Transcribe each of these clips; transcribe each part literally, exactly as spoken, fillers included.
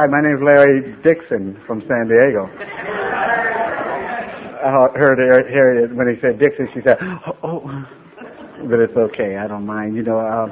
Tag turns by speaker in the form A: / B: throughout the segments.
A: Hi, my name is Larry Dixon from San Diego. I heard Harriet when he said Dixon, she said, oh, oh, but it's okay, I don't mind. You know, uh,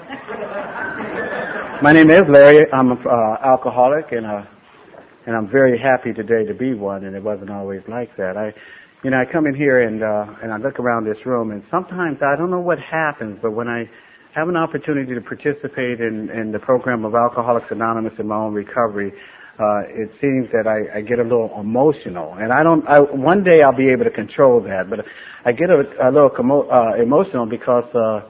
A: my name is Larry. I'm an uh, alcoholic, and uh, and I'm very happy today to be one, and it wasn't always like that. I, you know, I come in here and uh, and I look around this room, and sometimes I don't know what happens, but when I have an opportunity to participate in, in the program of Alcoholics Anonymous in my own recovery, uh, it seems that I, I get a little emotional. And I don't, I, one day I'll be able to control that, but I get a, a little commo- uh, emotional because uh,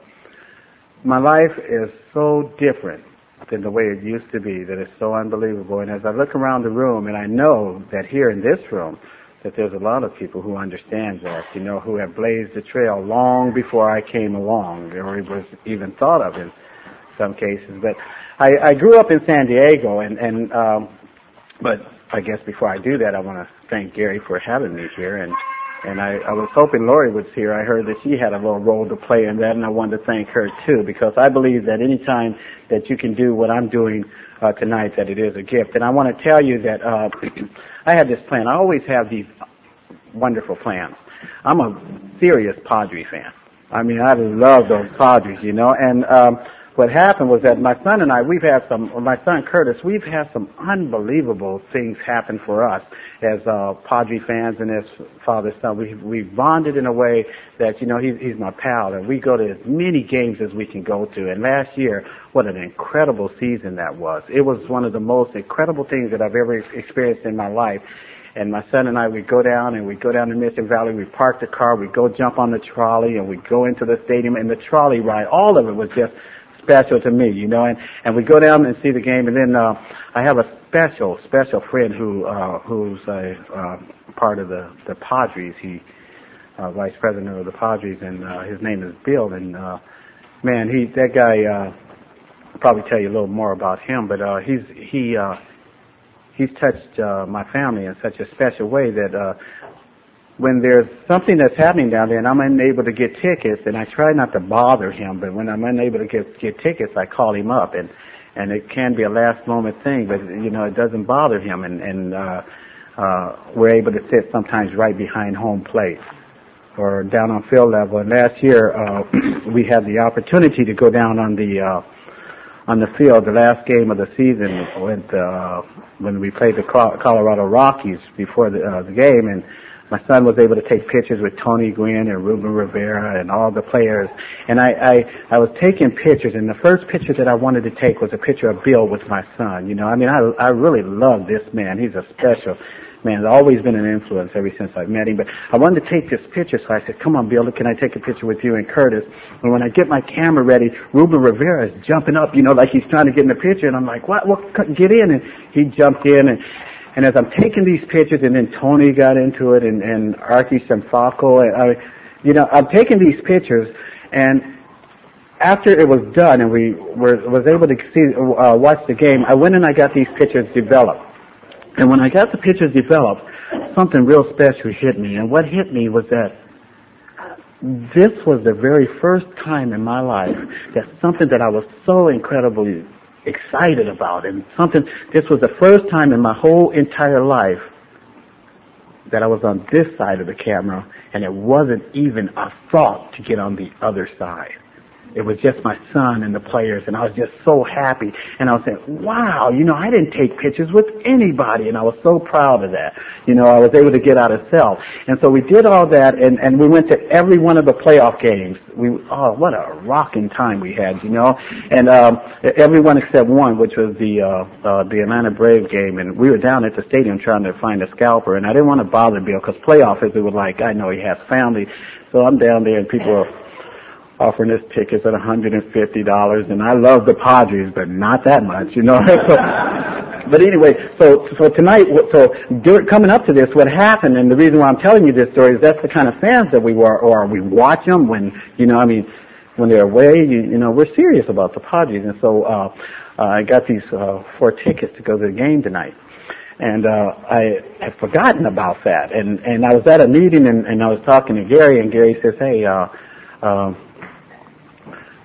A: my life is so different than the way it used to be, that it's so unbelievable. And as I look around the room, and I know that here in this room, that there's a lot of people who understand that, you know, who have blazed the trail long before I came along, or it was even thought of in some cases. But I, I grew up in San Diego, and, and um, but I guess before I do that, I want to thank Gary for having me here, and and I, I was hoping Lori was here. I heard that she had a little role to play in that, and I wanted to thank her too, because I believe that any time that you can do what I'm doing uh, tonight, that it is a gift. And I want to tell you that uh, I had this plan. I always have these wonderful plans. I'm a serious Padre fan. I mean, I love those Padres, you know. And um, what happened was that my son and I, we've had some, or my son Curtis, we've had some unbelievable things happen for us as uh, Padre fans and as father-son. We we bonded in a way that, you know, he's, he's my pal, and we go to as many games as we can go to. And last year, what an incredible season that was. It was one of the most incredible things that I've ever experienced in my life. And my son and I, we go down and we go down to Mission Valley, we park the car, we go jump on the trolley, and we go into the stadium, and the trolley ride, all of it was just special to me, you know, and, and we go down and see the game, and then uh, I have a special, special friend who uh, who's a uh, part of the, the Padres. He uh, vice president of the Padres, and uh, his name is Bill, and uh, man, he that guy, uh, I'll probably tell you a little more about him, but uh, he's he uh, he's touched uh, my family in such a special way that uh, when there's something that's happening down there and I'm unable to get tickets, and I try not to bother him, but when I'm unable to get, get tickets, I call him up, and, and it can be a last moment thing, but, you know, it doesn't bother him, and, and uh, uh, we're able to sit sometimes right behind home plate or down on field level. And last year, uh, we had the opportunity to go down on the, uh, on the field, the last game of the season, with, uh, when we played the Colorado Rockies before the, uh, the game, and my son was able to take pictures with Tony Gwynn and Ruben Rivera and all the players. And I, I, I was taking pictures, and the first picture that I wanted to take was a picture of Bill with my son. You know, I mean, I, I really love this man. He's a special man. He's always been an influence ever since I met him. But I wanted to take this picture, so I said, come on, Bill, can I take a picture with you and Curtis? And when I get my camera ready, Ruben Rivera is jumping up, you know, like he's trying to get in the picture. And I'm like, what? Well, get in. And he jumped in, and And as I'm taking these pictures, and then Tony got into it, and, and Archie Sanfalco, and I, you know, I'm taking these pictures, and after it was done, and we were was able to see uh, watch the game, I went and I got these pictures developed. And when I got the pictures developed, something real special hit me. And what hit me was that this was the very first time in my life that something that I was so incredibly excited about, and something, this was the first time in my whole entire life that I was on this side of the camera, and it wasn't even a thought to get on the other side. It was just my son and the players, and I was just so happy. And I was saying, wow, you know, I didn't take pictures with anybody, and I was so proud of that. You know, I was able to get out of self. And so we did all that, and, and we went to every one of the playoff games. We, oh, what a rocking time we had, you know. And um, everyone except one, which was the uh, uh, the Atlanta Braves game. And we were down at the stadium trying to find a scalper, and I didn't want to bother Bill, because playoffs, it was like, I know he has family. So I'm down there, and people are offering us tickets at one hundred fifty dollars, and I love the Padres, but not that much, you know. so, but anyway, so so tonight, so coming up to this, what happened, and the reason why I'm telling you this story is that's the kind of fans that we were, or we watch them when, you know, I mean, when they're away, you, you know, we're serious about the Padres, and so uh, uh, I got these uh, four tickets to go to the game tonight. And uh, I had forgotten about that, and and I was at a meeting, and, and I was talking to Gary, and Gary says, hey, uh, uh,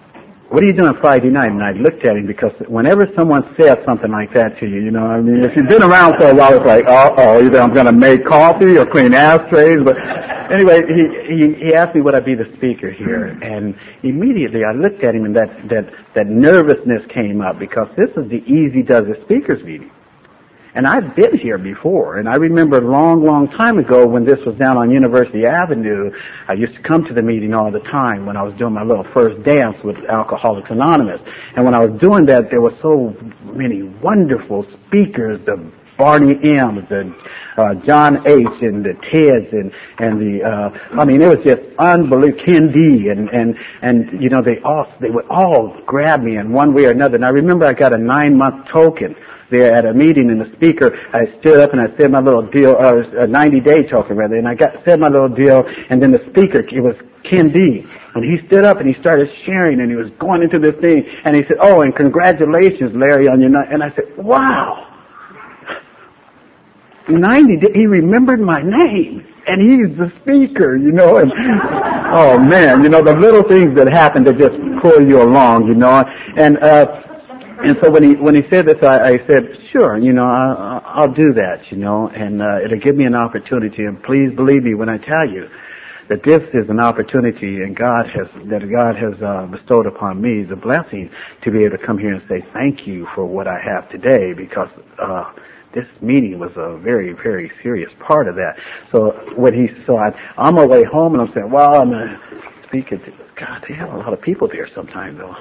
A: what are you doing Friday night? And I looked at him because whenever someone says something like that to you, you know, I mean, if you've been around for a while, it's like, uh-oh, either I'm going to make coffee or clean ashtrays. But anyway, he, he, he asked me would I be the speaker here. And immediately I looked at him and that, that, that nervousness came up because this is the Easy Does It speakers meeting. And I've been here before, and I remember a long, long time ago when this was down on University Avenue, I used to come to the meeting all the time when I was doing my little first dance with Alcoholics Anonymous. And when I was doing that, there were so many wonderful speakers, the Barney M, the uh, John H, and the Teds, and and the uh, I mean, it was just unbelievable. Ken D, and and and you know, they all they would all grab me in one way or another. And I remember I got a nine month token there at a meeting, and the speaker, I stood up and I said my little deal, uh, a ninety-day token rather, and I got said my little deal, and then the speaker, it was Ken D, and he stood up and he started sharing, and he was going into this thing, and he said, oh, and congratulations, Larry, on your night, and I said, wow, ninety days, he remembered my name, and he's the speaker, you know, and oh man, you know, the little things that happen that just pull you along, you know, and, uh, And so when he when he said this, I, I said, sure, you know, I, I'll do that, you know, and uh, it'll give me an opportunity. And please believe me when I tell you that this is an opportunity, and God has that God has uh, bestowed upon me the blessing to be able to come here and say thank you for what I have today, because uh, this meeting was a very, very serious part of that. So when he so I, on my way home, and I'm saying, well, I'm uh, speaking to God. They have a lot of people there sometimes, though.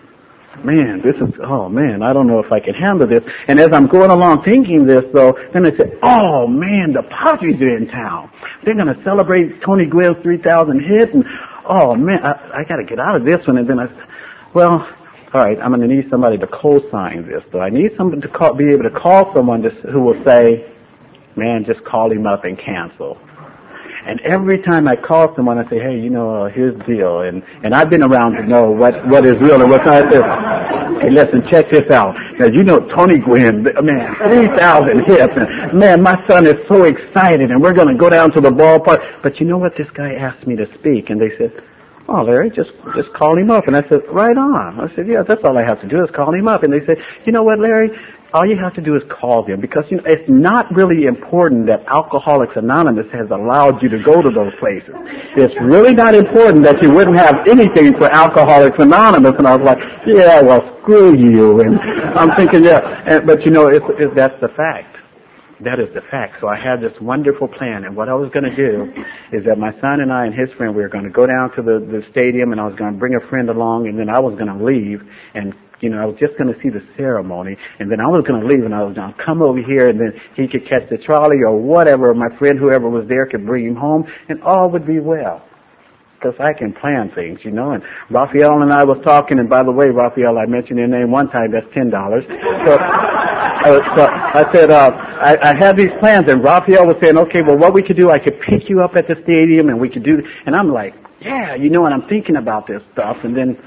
A: Man, this is, oh man, I don't know if I can handle this. And as I'm going along thinking this, though, then I said, oh man, the Padres are in town. They're going to celebrate Tony Gwynn's three thousand hit, and oh man, I, I got to get out of this one. And then I said, well, all right, I'm going to need somebody to co-sign this, though. I need someone to call, be able to call someone to, who will say, man, just call him up and cancel. And every time I call someone, I say, hey, you know, uh, here's the deal. And, and I've been around to know what, what is real and what's not. I said, hey, listen, check this out. Now, you know Tony Gwynn, man, three thousand hits. And, man, my son is so excited, and we're going to go down to the ballpark. But you know what? This guy asked me to speak, and they said, oh, Larry, just just call him up. And I said, right on. I said, yeah, that's all I have to do is call him up. And they said, you know what, Larry? All you have to do is call them, because you know, it's not really important that Alcoholics Anonymous has allowed you to go to those places. It's really not important that you wouldn't have anything for Alcoholics Anonymous. And I was like, yeah, well, screw you. And I'm thinking, yeah, and, but you know, it's, it's, that's the fact. That is the fact. So I had this wonderful plan, and what I was going to do is that my son and I and his friend, we were going to go down to the, the stadium, and I was going to bring a friend along, and then I was going to leave, and you know, I was just going to see the ceremony, and then I was going to leave, and I was going to come over here, and then he could catch the trolley or whatever. My friend, whoever was there, could bring him home, and all would be well. Because I can plan things, you know. And Raphael and I was talking, and by the way, Raphael, I mentioned your name one time. That's ten dollars. So, uh, so I said, uh, I, I had these plans, and Raphael was saying, okay, well, what we could do, I could pick you up at the stadium, and we could do, and I'm like, yeah, you know, and I'm thinking about this stuff, and then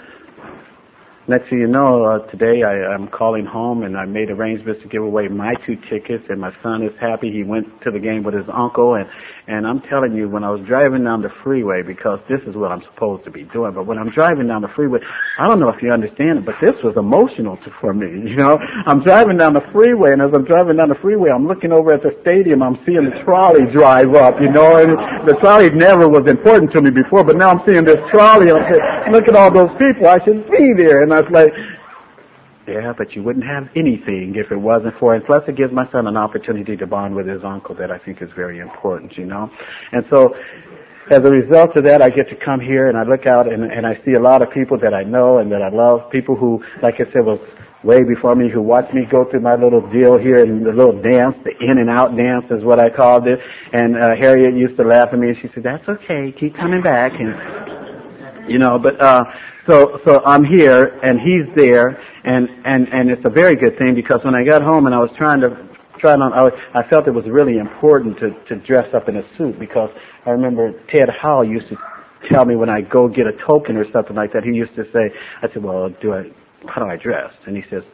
A: next thing you know, uh, today I, I'm calling home, and I made arrangements to give away my two tickets, and my son is happy. He went to the game with his uncle, and, and I'm telling you, when I was driving down the freeway, because this is what I'm supposed to be doing, but when I'm driving down the freeway, I don't know if you understand it, but this was emotional to, for me, you know. I'm driving down the freeway, and as I'm driving down the freeway, I'm looking over at the stadium, I'm seeing the trolley drive up, you know, and the trolley never was important to me before, but now I'm seeing this trolley, and I'm saying, look at all those people, I should be there. And I was like, yeah, but you wouldn't have anything if it wasn't for it. Plus, it gives my son an opportunity to bond with his uncle that I think is very important, you know. And so, as a result of that, I get to come here and I look out and, and I see a lot of people that I know and that I love, people who, like I said, was way before me, who watched me go through my little deal here and the little dance, the in and out dance is what I called it. And uh, Harriet used to laugh at me and she said, that's okay, keep coming back. And, you know, but... uh So, so I'm here, and he's there, and, and, and it's a very good thing, because when I got home and I was trying to, trying on, I, was, I felt it was really important to, to dress up in a suit, because I remember Ted Howell used to tell me when I go get a token or something like that, he used to say, I said, well, do I, how do I dress? And he says,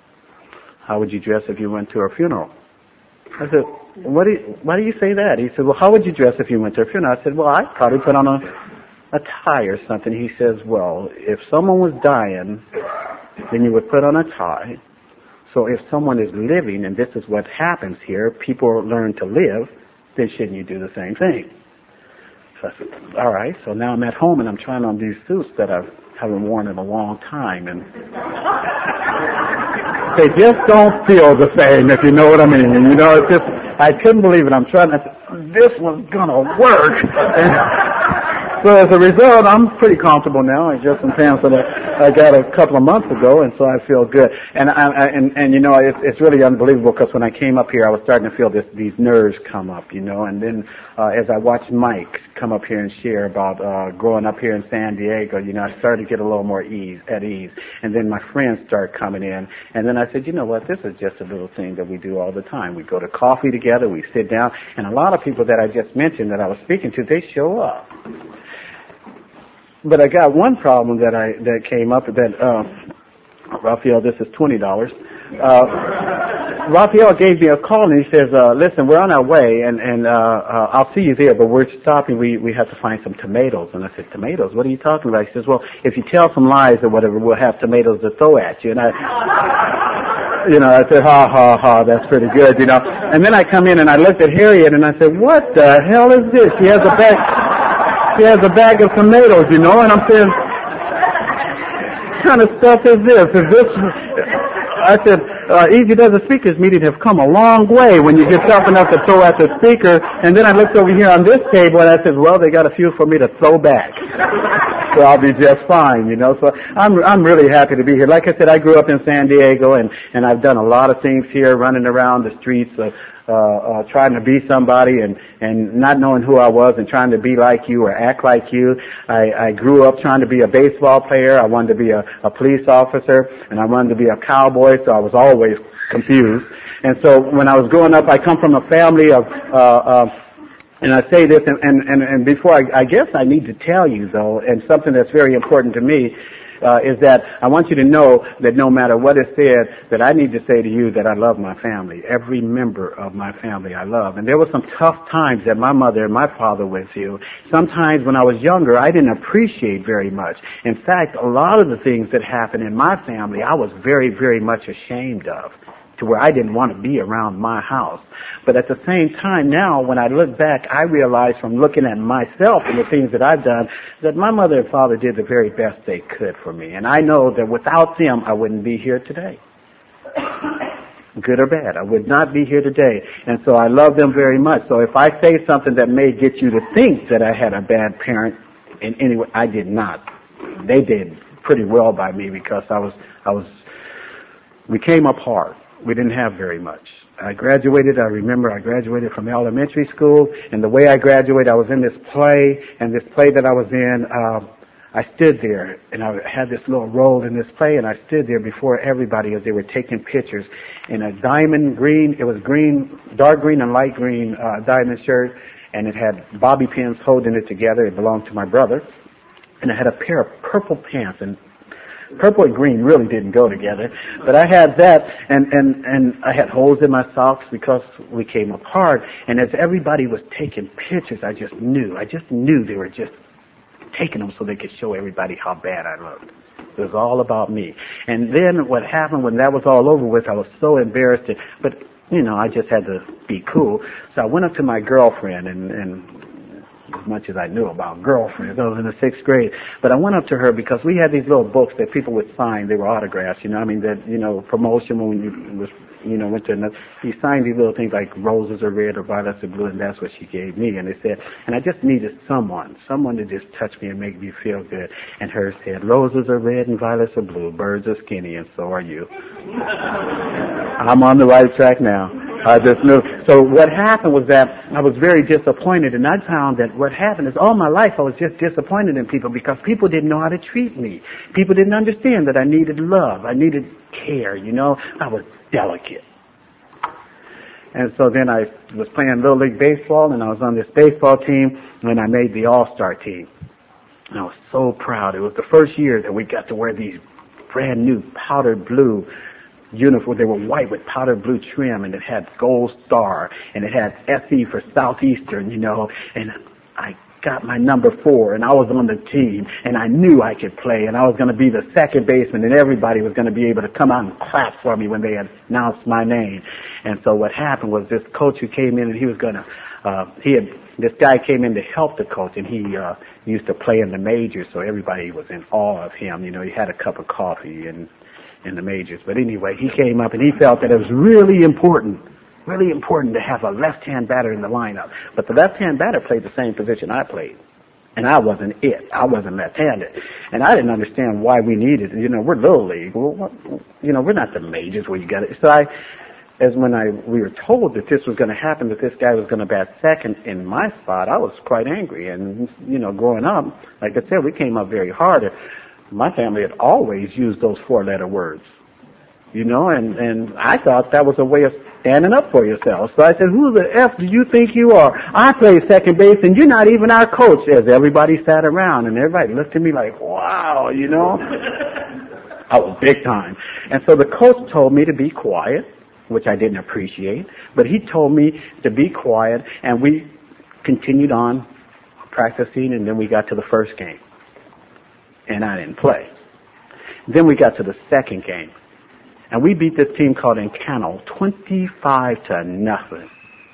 A: how would you dress if you went to a funeral? I said, what do you, why do you say that? He said, well, how would you dress if you went to a funeral? I said, well, I'd probably put on a a tie or something. He says, well, if someone was dying, then you would put on a tie. So if someone is living, and this is what happens here, people learn to live, then shouldn't you do the same thing? So I said, all right. So now I'm at home and I'm trying on these suits that I haven't worn in a long time, and they just don't feel the same, if you know what I mean. And, you know, it's just, I couldn't believe it. I'm trying to, this was going to work. And so as a result, I'm pretty comfortable now. I just some pants that I, I got a couple of months ago, and so I feel good. And I, I, and, and you know, it's, it's really unbelievable because when I came up here, I was starting to feel this, these nerves come up, you know. And then uh, as I watched Mike come up here and share about uh, growing up here in San Diego, you know, I started to get a little more ease at ease. And then my friends started coming in, and then I said, you know what, this is just a little thing that we do all the time. We go to coffee together, we sit down, and a lot of people that I just mentioned that I was speaking to, they show up. But I got one problem that I that came up that uh, Raphael, this is twenty dollars. Uh, Raphael gave me a call and he says, uh, "Listen, we're on our way, and and uh, uh, I'll see you there. But we're stopping. We we have to find some tomatoes." And I said, "Tomatoes? What are you talking about?" He says, "Well, if you tell some lies or whatever, we'll have tomatoes to throw at you." And I, you know, I said, "Ha ha ha, that's pretty good," you know. And then I come in and I looked at Harriet and I said, "What the hell is this?" She has a bag. She has a bag of tomatoes, you know, and I'm saying, what kind of stuff is this? Is this? I said, uh, Easy Does the Speakers meeting have come a long way when you get tough enough to throw at the speaker. And then I looked over here on this table and I said, well, they got a few for me to throw back. So I'll be just fine, you know. So I'm I'm really happy to be here. Like I said, I grew up in San Diego, and, and I've done a lot of things here, running around the streets, uh, uh, uh, trying to be somebody and, and not knowing who I was and trying to be like you or act like you. I, I grew up trying to be a baseball player. I wanted to be a, a police officer, and I wanted to be a cowboy, so I was always confused. And so when I was growing up, I come from a family of... Uh, uh, And I say this, and, and, and, and before I, I guess I need to tell you, though, and something that's very important to me, uh, is that I want you to know that no matter what is said, that I need to say to you that I love my family. Every member of my family I love. And there were some tough times that my mother and my father went through. Sometimes when I was younger, I didn't appreciate very much. In fact, a lot of the things that happened in my family, I was very, very much ashamed of, to where I didn't want to be around my house. But at the same time now, when I look back, I realize from looking at myself and the things that I've done, that my mother and father did the very best they could for me. And I know that without them, I wouldn't be here today. Good or bad, I would not be here today. And so I love them very much. So if I say something that may get you to think that I had a bad parent, in any way, I did not. They did pretty well by me because I was, I was, we came up hard. We didn't have very much. I graduated, I remember I graduated from elementary school, and the way I graduated, I was in this play, and this play that I was in, uh, I stood there, and I had this little role in this play, and I stood there before everybody as they were taking pictures in a diamond green, it was green, dark green and light green uh, diamond shirt, and it had bobby pins holding it together. It belonged to my brother. And I had a pair of purple pants, and purple and green really didn't go together, but I had that, and, and, and I had holes in my socks because we came apart, and as everybody was taking pictures, I just knew, I just knew they were just taking them so they could show everybody how bad I looked. It was all about me. And then what happened when that was all over with, I was so embarrassed, but, you know, I just had to be cool, so I went up to my girlfriend, and, and as much as I knew about girlfriends. I was in the sixth grade. But I went up to her because we had these little books that people would sign. They were autographs, you know, I mean, that, you know, promotion when you was, you know, went to another. You signed these little things like roses are red or violets are blue, and that's what she gave me. And they said, and I just needed someone, someone to just touch me and make me feel good. And hers said, roses are red and violets are blue, birds are skinny, and so are you. I'm on the right track now. I just knew. So what happened was that I was very disappointed, and I found that what happened is all my life I was just disappointed in people because people didn't know how to treat me. People didn't understand that I needed love. I needed care, you know. I was delicate. And so then I was playing Little League Baseball, and I was on this baseball team, and I made the All-Star team. And I was so proud. It was the first year that we got to wear these brand new powdered blue uniform. They were white with powder blue trim, and it had gold star, and it had S E for Southeastern, you know, and I got my number four, and I was on the team, and I knew I could play, and I was going to be the second baseman, and everybody was going to be able to come out and clap for me when they announced my name. And so what happened was this coach who came in, and he was going to, uh, he had, this guy came in to help the coach, and he uh, used to play in the majors, so everybody was in awe of him. You know, he had a cup of coffee and in the majors. But anyway, he came up and he felt that it was really important, really important to have a left-hand batter in the lineup. But the left-hand batter played the same position I played. And I wasn't it. I wasn't left-handed. And I didn't understand why we needed it. You know, we're little league. Well, what, you know, we're not the majors where you got it. So I, as when I, we were told that this was going to happen, that this guy was going to bat second in my spot, I was quite angry. And, you know, growing up, like I said, we came up very hard. My family had always used those four-letter words, you know, and, and I thought that was a way of standing up for yourself. So I said, who the F do you think you are? I play second base, and you're not even our coach. As everybody sat around, and everybody looked at me like, wow, you know. I was big time. And so the coach told me to be quiet, which I didn't appreciate, but he told me to be quiet, and we continued on practicing, and then we got to the first game. And I didn't play. Then we got to the second game. And we beat this team called Encano twenty-five to nothing.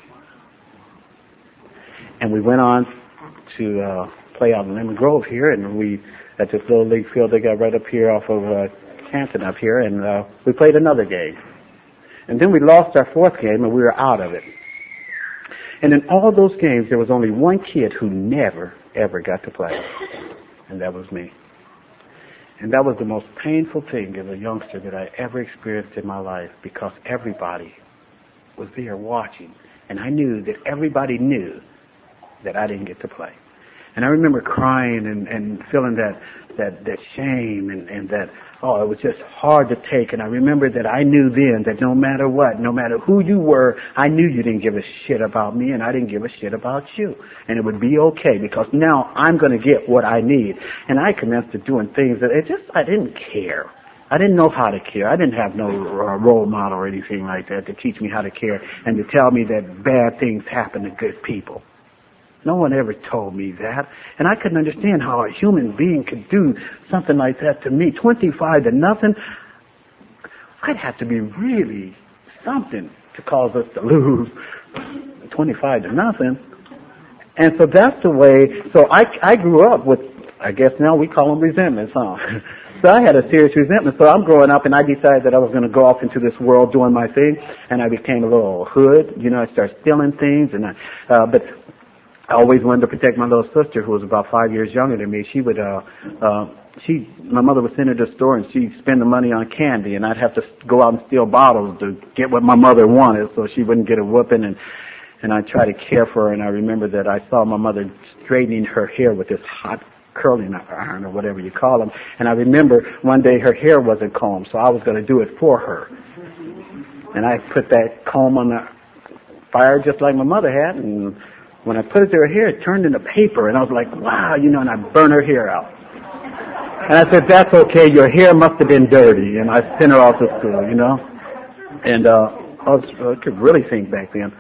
A: And we went on to uh, play out in Lemon Grove here, and we, at this little league field they got right up here off of uh, Canton up here, and uh, we played another game. And then we lost our fourth game, and we were out of it. And in all those games, there was only one kid who never, ever got to play. And that was me. And that was the most painful thing as a youngster that I ever experienced in my life, because everybody was there watching. And I knew that everybody knew that I didn't get to play. And I remember crying and, and feeling that, that, that shame and, and that, oh, it was just hard to take. And I remember that I knew then that no matter what, no matter who you were, I knew you didn't give a shit about me, and I didn't give a shit about you. And it would be okay, because now I'm going to get what I need. And I commenced to doing things that it just, I didn't care. I didn't know how to care. I didn't have no uh, role model or anything like that to teach me how to care and to tell me that bad things happen to good people. No one ever told me that. And I couldn't understand how a human being could do something like that to me. twenty-five to nothing. I'd have to be really something to cause us to lose twenty-five to nothing. And so that's the way. So I, I grew up with, I guess now we call them resentments, huh? So I had a serious resentment. So I'm growing up, and I decided that I was going to go off into this world doing my thing. And I became a little hood. You know, I started stealing things. And I, uh, but I always wanted to protect my little sister, who was about five years younger than me. She would, uh, uh, she, my mother would send her to the store, and she'd spend the money on candy, and I'd have to go out and steal bottles to get what my mother wanted, so she wouldn't get a whooping. And and I tried to care for her. And I remember that I saw my mother straightening her hair with this hot curling iron or whatever you call them. And I remember one day her hair wasn't combed, so I was going to do it for her. And I put that comb on the fire just like my mother had, and when I put it to her hair, it turned into paper, and I was like, wow, you know, and I burned her hair out. And I said, that's okay, your hair must have been dirty, and I sent her off to school, you know. And uh, I, was, I could really think back then.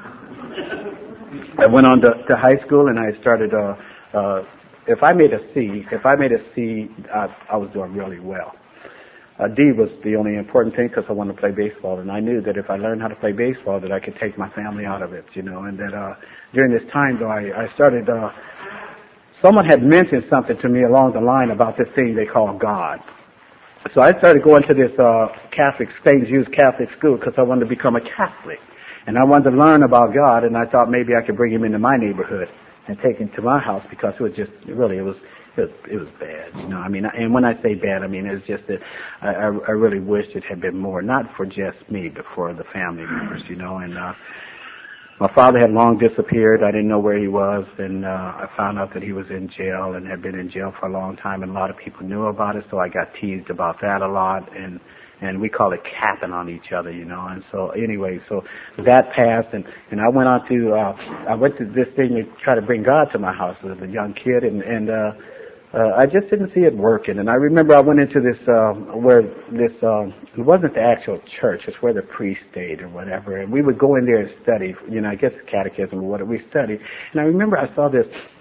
A: I went on to, to high school, and I started, uh, uh, if I made a C, if I made a C, I, I was doing really well. Uh, D was the only important thing, because I wanted to play baseball, and I knew that if I learned how to play baseball, that I could take my family out of it, you know. And that uh, during this time, though, I, I started. Uh, someone had mentioned something to me along the line about this thing they call God. So I started going to this uh, Catholic, Saint Jude's Catholic school, because I wanted to become a Catholic, and I wanted to learn about God, and I thought maybe I could bring him into my neighborhood and take him to my house, because it was just really it was. It was, it was bad, you know. I mean, and when I say bad, I mean it's just that I, I really wished it had been more, not for just me, but for the family members, you know. And uh, my father had long disappeared. I didn't know where he was, and uh, I found out that he was in jail and had been in jail for a long time, and a lot of people knew about it. So I got teased about that a lot, and and we call it capping on each other, you know. And so anyway, so that passed, and and I went on to uh, I went to this thing to try to bring God to my house as a young kid, and and. uh Uh, I just didn't see it working. And I remember I went into this, uh, where this, um, it wasn't the actual church, it's where the priest stayed or whatever. And we would go in there and study, you know, I guess catechism or whatever we studied. And I remember I saw this,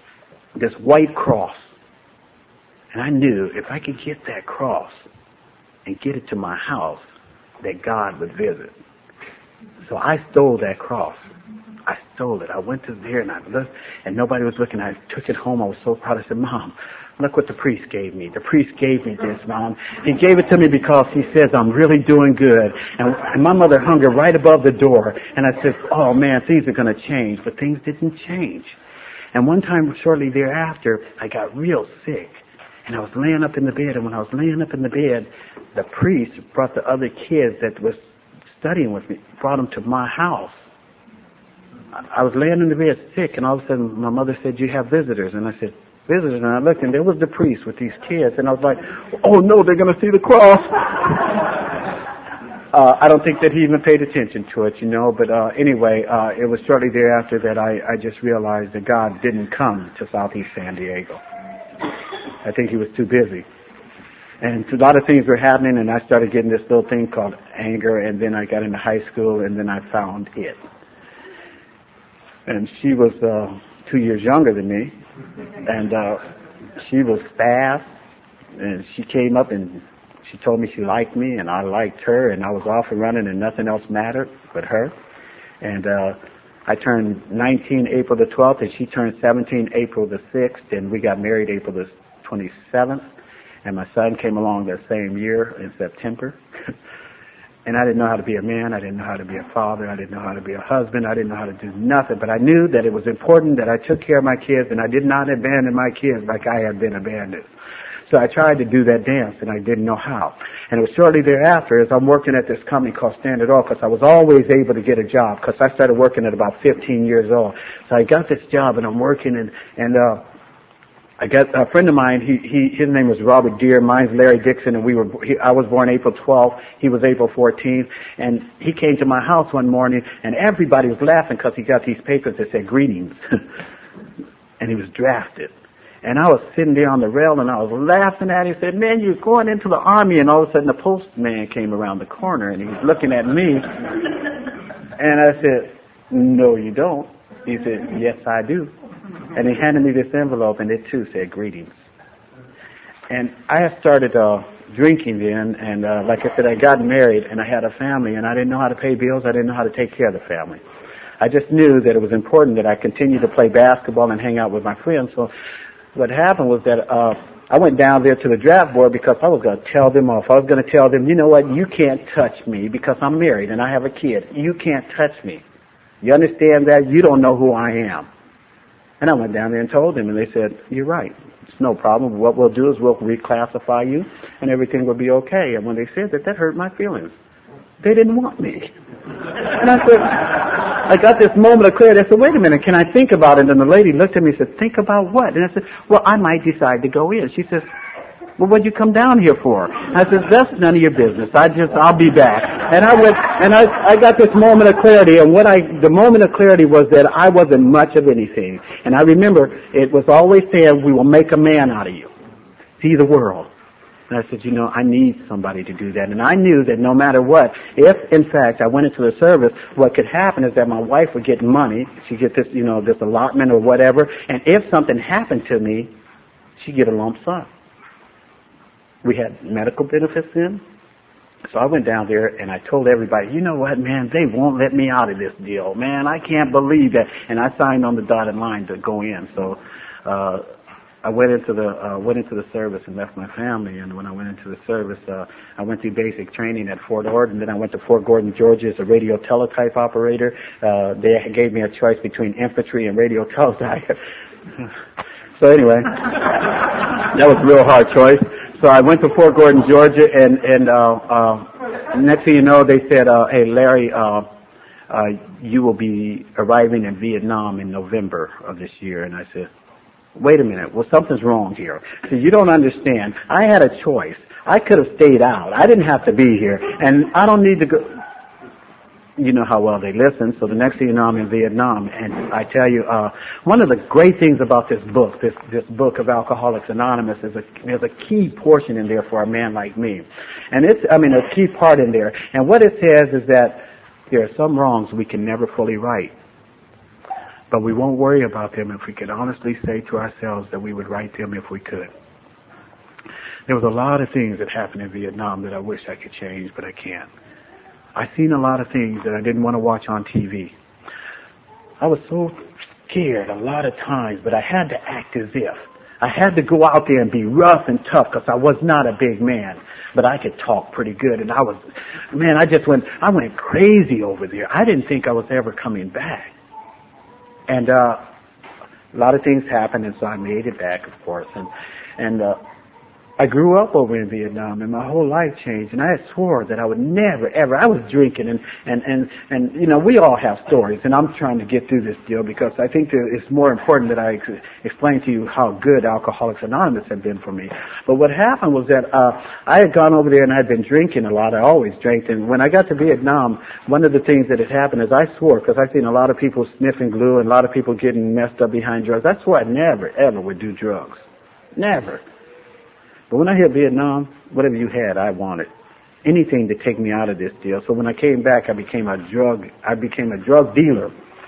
A: this white cross. And I knew if I could get that cross and get it to my house, that God would visit. So I stole that cross. I stole it. I went to there and I looked, and nobody was looking. I took it home. I was so proud. I said, Mom, look what the priest gave me. The priest gave me this, Mom. He gave it to me because he says I'm really doing good. And, and my mother hung it right above the door. And I said, oh, man, things are going to change. But things didn't change. And one time shortly thereafter, I got real sick. And I was laying up in the bed. And when I was laying up in the bed, the priest brought the other kids that was studying with me, brought them to my house. I was laying in the bed sick, and all of a sudden my mother said, you have visitors. And I said, visitors? And I looked, and there was the priest with these kids. And I was like, oh, no, they're going to see the cross. uh, I don't think that he even paid attention to it, you know. But uh, anyway, uh, it was shortly thereafter that I, I just realized that God didn't come to Southeast San Diego. I think he was too busy. And a lot of things were happening, and I started getting this little thing called anger, and then I got into high school, and then I found it. And she was uh, two years younger than me, and uh, she was fast, and she came up and she told me she liked me, and I liked her, and I was off and running, and nothing else mattered but her. And uh, I turned nineteen April the twelfth, and she turned seventeen April the sixth, and we got married April the twenty-seventh, and my son came along that same year in September. And I didn't know how to be a man. I didn't know how to be a father. I didn't know how to be a husband. I didn't know how to do nothing. But I knew that it was important that I took care of my kids, and I did not abandon my kids like I had been abandoned. So I tried to do that dance, and I didn't know how. And it was shortly thereafter, as I'm working at this company called Standard Oil, because I was always able to get a job, because I started working at about fifteen years old. So I got this job, and I'm working, and, and uh, I got a friend of mine. He, he, his name was Robert Deere. Mine's Larry Dixon, and we were. He, I was born April twelfth. He was April fourteenth, and he came to my house one morning, and everybody was laughing because he got these papers that said greetings, and he was drafted. And I was sitting there on the rail, and I was laughing at him. He said, "Man, you're going into the Army," and all of a sudden the postman came around the corner, and he was looking at me, and I said, "No, you don't." He said, "Yes, I do." And he handed me this envelope, and it too said greetings. And I had started uh, drinking then, and uh, like I said, I got married, and I had a family, and I didn't know how to pay bills. I didn't know how to take care of the family. I just knew that it was important that I continue to play basketball and hang out with my friends. So what happened was that uh, I went down there to the draft board because I was going to tell them off. I was going to tell them, you know what, you can't touch me because I'm married and I have a kid. You can't touch me. You understand that? You don't know who I am. And I went down there and told them, and they said, you're right. It's no problem. What we'll do is we'll reclassify you, and everything will be okay. And when they said that, that hurt my feelings. They didn't want me. And I said, I got this moment of clarity. I said, wait a minute, can I think about it? And the lady looked at me and said, think about what? And I said, well, I might decide to go in. She says, well, what'd you come down here for? I said, that's none of your business. I just, I'll be back. And I went, and I, I got this moment of clarity, and what I, the moment of clarity was that I wasn't much of anything. And I remember it was always said, we will make a man out of you. See the world. And I said, you know, I need somebody to do that. And I knew that no matter what, if, in fact, I went into the service, what could happen is that my wife would get money. She'd get this, you know, this allotment or whatever. And if something happened to me, she'd get a lump sum. We had medical benefits then. So I went down there and I told everybody, you know what, man, they won't let me out of this deal. Man, I can't believe that. And I signed on the dotted line to go in. So uh I went into the uh, went into the service and left my family. And when I went into the service, uh, I went through basic training at Fort Ord, and then I went to Fort Gordon, Georgia, as a radio teletype operator. Uh, they gave me a choice between infantry and radio teletype. So anyway, that was a real hard choice. So I went to Fort Gordon, Georgia, and and uh, uh, next thing you know, they said, uh, "Hey, Larry, uh, uh, you will be arriving in Vietnam in November of this year." And I said, wait a minute, well, something's wrong here. So you don't understand. I had a choice. I could have stayed out. I didn't have to be here. And I don't need to go. You know how well they listen. So the next thing you know, I'm in Vietnam. And I tell you, uh, one of the great things about this book, this, this book of Alcoholics Anonymous, is a, there's a key portion in there for a man like me. And it's, I mean, a key part in there. And what it says is that there are some wrongs we can never fully right. But we won't worry about them if we could honestly say to ourselves that we would write them if we could. There was a lot of things that happened in Vietnam that I wish I could change, but I can't. I've seen a lot of things that I didn't want to watch on T V. I was so scared a lot of times, but I had to act as if. I had to go out there and be rough and tough because I was not a big man, but I could talk pretty good. And I was, man, I just went, I went crazy over there. I didn't think I was ever coming back. And uh, a lot of things happened, and so I made it back, of course. And and uh, I grew up over in Vietnam, and my whole life changed. And I had swore that I would never, ever. I was drinking, and and and and you know, we all have stories. And I'm trying to get through this deal because I think that it's more important that I ex- explain to you how good Alcoholics Anonymous had been for me. But what happened was that uh, I had gone over there and I had been drinking a lot. I always drank, and when I got to Vietnam, one of the things that had happened is I swore, because I've seen a lot of people sniffing glue and a lot of people getting messed up behind drugs. I swore I never, ever would do drugs. Never. But when I hit Vietnam, whatever you had, I wanted. Anything to take me out of this deal. So when I came back, I became a drug, I became a drug dealer.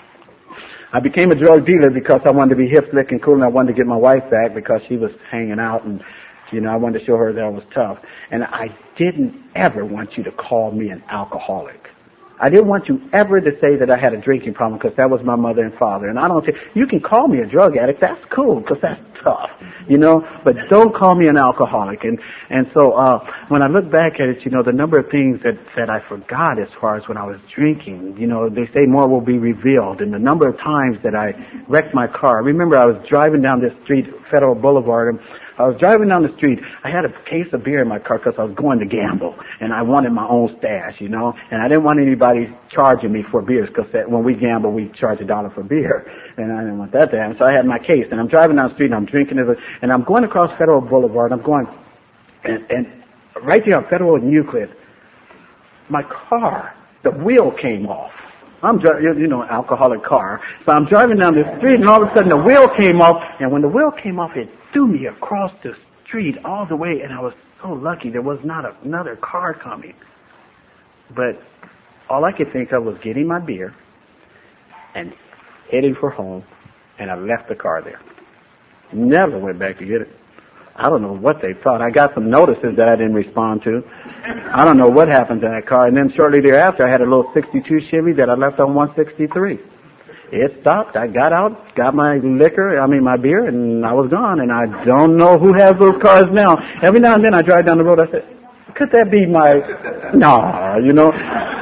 A: I became a drug dealer because I wanted to be hip, slick, and cool, and I wanted to get my wife back because she was hanging out, and, you know, I wanted to show her that I was tough. And I didn't ever want you to call me an alcoholic. I didn't want you ever to say that I had a drinking problem, because that was my mother and father. And I don't think, you can call me a drug addict, that's cool, because that's tough, you know, but don't call me an alcoholic. And and so uh when I look back at it, you know, the number of things that, that I forgot as far as when I was drinking, you know, they say more will be revealed. And the number of times that I wrecked my car. I remember I was driving down this street, Federal Boulevard, and I was driving down the street. I had a case of beer in my car because I was going to gamble, and I wanted my own stash, you know, and I didn't want anybody charging me for beers, because when we gamble, we charge a dollar for beer, and I didn't want that to happen. So I had my case, and I'm driving down the street, and I'm drinking it, and I'm going across Federal Boulevard. I'm going, and, and right there on Federal and Euclid, my car, the wheel came off. I'm driving, you know, an alcoholic car. So I'm driving down the street, and all of a sudden the wheel came off. And when the wheel came off, it threw me across the street all the way. And I was so lucky there was not another car coming. But all I could think of was getting my beer and heading for home. And I left the car there. Never went back to get it. I don't know what they thought. I got some notices that I didn't respond to. I don't know what happened to that car. And then shortly thereafter, I had a little sixty-two Chevy that I left on one sixty-three. It stopped. I got out, got my liquor, I mean my beer, and I was gone. And I don't know who has those cars now. Every now and then I drive down the road, I said, could that be my... Nah, you know...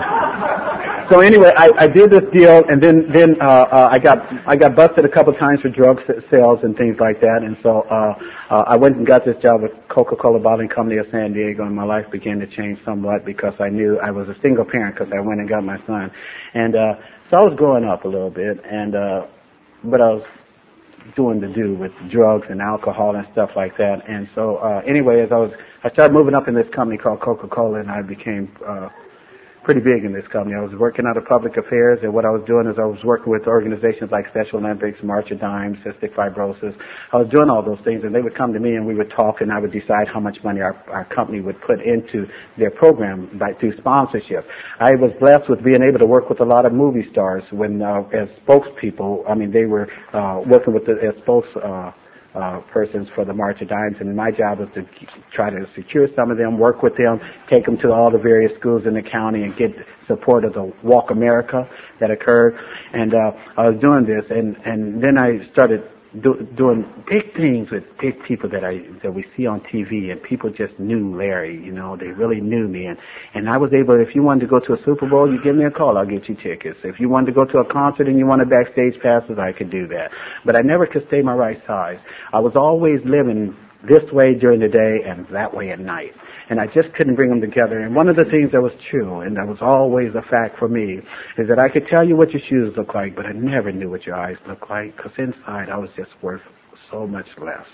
A: So anyway, I, I did this deal, and then then uh, uh, I got I got busted a couple times for drug sales and things like that, and so uh, uh, I went and got this job with Coca-Cola Bottling Company of San Diego, and my life began to change somewhat because I knew I was a single parent because I went and got my son, and uh, so I was growing up a little bit, and uh, but I was doing the do with drugs and alcohol and stuff like that, and so uh, anyway, as I was I started moving up in this company called Coca-Cola, and I became uh, pretty big in this company. I was working out of public affairs, and what I was doing is I was working with organizations like Special Olympics, March of Dimes, Cystic Fibrosis. I was doing all those things, and they would come to me, and we would talk, and I would decide how much money our, our company would put into their program by, through sponsorship. I was blessed with being able to work with a lot of movie stars when, uh, as spokespeople, I mean, they were uh, working with the, as spokes uh, Uh, persons for the March of Dimes, and my job was to try to secure some of them, work with them, take them to all the various schools in the county, and get support of the Walk America that occurred. And uh, I was doing this, and, and then I started do, doing big things with big people that I that we see on T V, and people just knew Larry. You know, they really knew me, and and I was able. If you wanted to go to a Super Bowl, you give me a call, I'll get you tickets. If you wanted to go to a concert and you wanted backstage passes, I could do that. But I never could stay my right size. I was always living this way during the day and that way at night. And I just couldn't bring them together. And one of the things that was true, and that was always a fact for me, is that I could tell you what your shoes look like, but I never knew what your eyes looked like, because inside I was just worth so much less.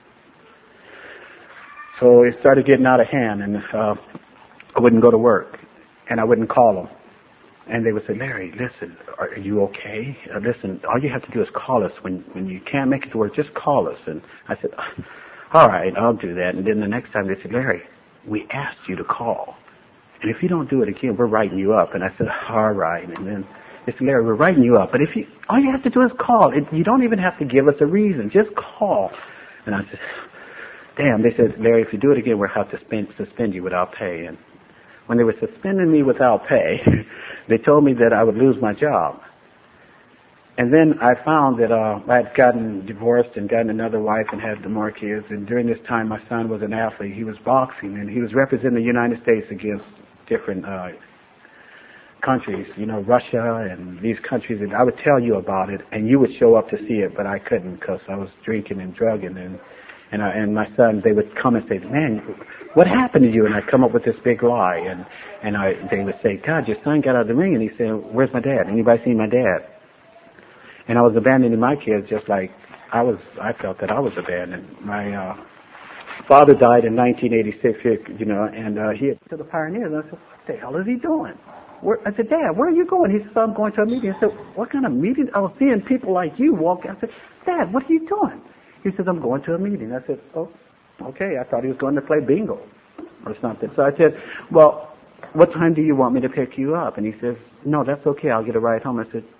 A: So it started getting out of hand, and uh, I wouldn't go to work, and I wouldn't call them. And they would say, Larry, listen, are you okay? Uh, listen, all you have to do is call us. When when you can't make it to work, just call us. And I said, all right, I'll do that. And then the next time they said, Larry, we asked you to call. And if you don't do it again, we're writing you up. And I said, all right. And then They said, Larry, we're writing you up, but if you, all you have to do is call. It, you don't even have to give us a reason. Just call. And I said, damn. They said, Larry, if you do it again, we'll have to suspend, suspend you without pay. And when they were suspending me without pay, they told me that I would lose my job. And then I found that uh, I had gotten divorced and gotten another wife and had more kids. And during this time, my son was an athlete. He was boxing, and he was representing the United States against different uh, countries, you know, Russia and these countries. And I would tell you about it, and you would show up to see it, but I couldn't because I was drinking and drugging. And and, I, and my son, they would come and say, man, what happened to you? And I'd come up with this big lie. And, and I, they would say, God, your son got out of the ring. And he said, where's my dad? Anybody seen my dad? And I was abandoning my kids just like I was. I felt that I was abandoned. My uh, father died in nineteen eighty-six, you know, and uh, he had to the pioneers. And I said, what the hell is he doing? Where, I said, Dad, where are you going? He said, I'm going to a meeting. I said, what kind of meeting? I was seeing people like you walk. I said, Dad, what are you doing? He says, I'm going to a meeting. I said, oh, okay. I thought he was going to play bingo or something. So I said, well, what time do you want me to pick you up? And he says, no, that's okay. I'll get a ride home. I said,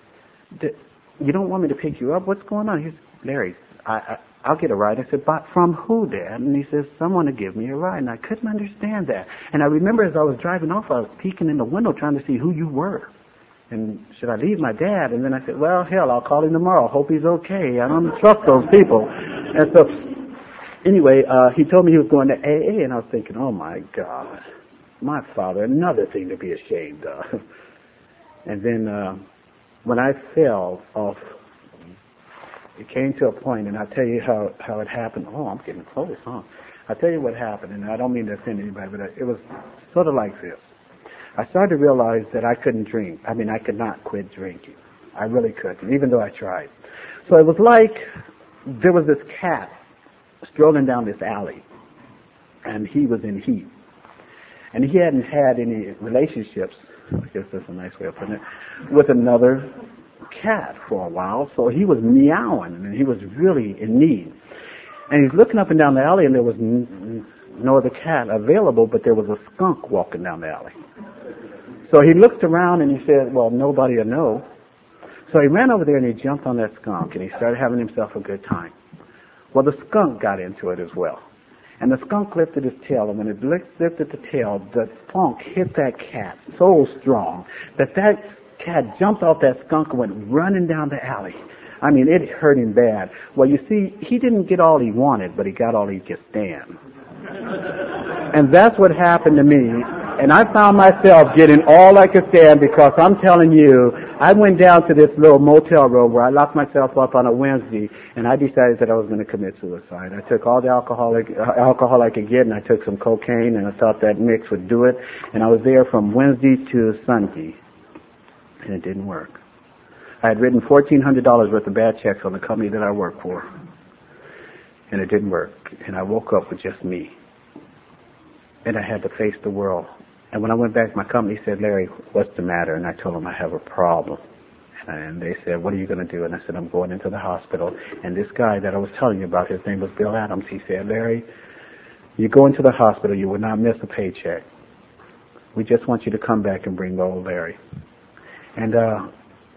A: you don't want me to pick you up? What's going on? He said, Larry, I, I, I'll get a ride. I said, but from who, Dad? And he says, someone to give me a ride. And I couldn't understand that. And I remember as I was driving off, I was peeking in the window trying to see who you were. And should I leave my dad? And then I said, well, hell, I'll call him tomorrow. Hope he's okay. I don't trust those people. And so, anyway, uh, he told me he was going to A A, and I was thinking, oh, my God, my father, another thing to be ashamed of. And then uh, when I fell off, it came to a point, and I'll tell you how, how it happened. Oh, I'm getting close, huh? I'll tell you what happened, and I don't mean to offend anybody, but it was sort of like this. I started to realize that I couldn't drink. I mean, I could not quit drinking. I really couldn't, even though I tried. So it was like there was this cat strolling down this alley, and he was in heat. And he hadn't had any relationships, I guess that's a nice way of putting it, with another cat for a while. So he was meowing, and he was really in need. And he's looking up and down the alley, and there was n- no other cat available, but there was a skunk walking down the alley. So he looked around and he said, well, nobody will know. So he ran over there and he jumped on that skunk and he started having himself a good time. Well, the skunk got into it as well. And the skunk lifted his tail, and when it lifted the tail, the skunk hit that cat so strong that that cat jumped off that skunk and went running down the alley. I mean, it hurt him bad. Well, you see, he didn't get all he wanted, but he got all he could stand. And that's what happened to me. And I found myself getting all I could stand because I'm telling you, I went down to this little motel room where I locked myself up on a Wednesday, and I decided that I was going to commit suicide. I took all the alcoholic, uh, alcohol I could get, and I took some cocaine, and I thought that mix would do it. And I was there from Wednesday to Sunday, and it didn't work. I had written fourteen hundred dollars worth of bad checks on the company that I worked for, and it didn't work. And I woke up with just me, and I had to face the world. And when I went back to my company, he said, Larry, what's the matter? And I told him I have a problem. And they said, what are you going to do? And I said, I'm going into the hospital. And this guy that I was telling you about, his name was Bill Adams. He said, Larry, you go into the hospital, you will not miss a paycheck. We just want you to come back and bring the old Larry. And uh,